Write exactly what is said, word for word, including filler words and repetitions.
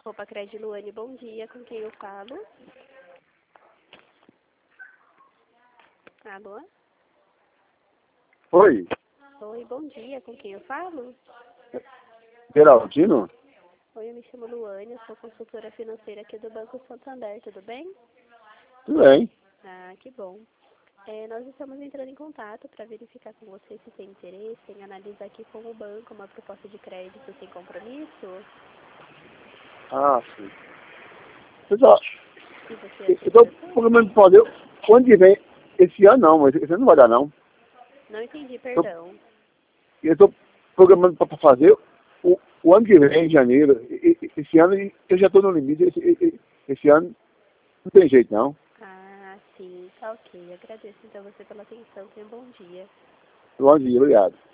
Roupa Crédito Luane, bom dia, com quem eu falo? Alô? Oi, Oi, bom dia, com quem eu falo? Geraldino? Oi, eu me chamo Luane, eu sou consultora financeira aqui do Banco Santander, tudo bem? Tudo bem. Ah, que bom. É, nós estamos entrando em contato para verificar com você se tem interesse em analisar aqui com o banco uma proposta de crédito sem compromisso. Ah, sim. Pessoal, Se você eu estou aceita. programando para fazer o ano que vem. Esse ano não, mas esse ano não vai dar não. Não entendi, Tô- perdão. Eu estou programando para fazer o, o ano que vem, em janeiro. E- e- Esse ano eu já estou no limite. Esse, esse- esse ano não tem jeito não. Ah, sim, tá ok. Agradeço então você pela atenção. Tenha um bom dia. Bom dia, obrigado.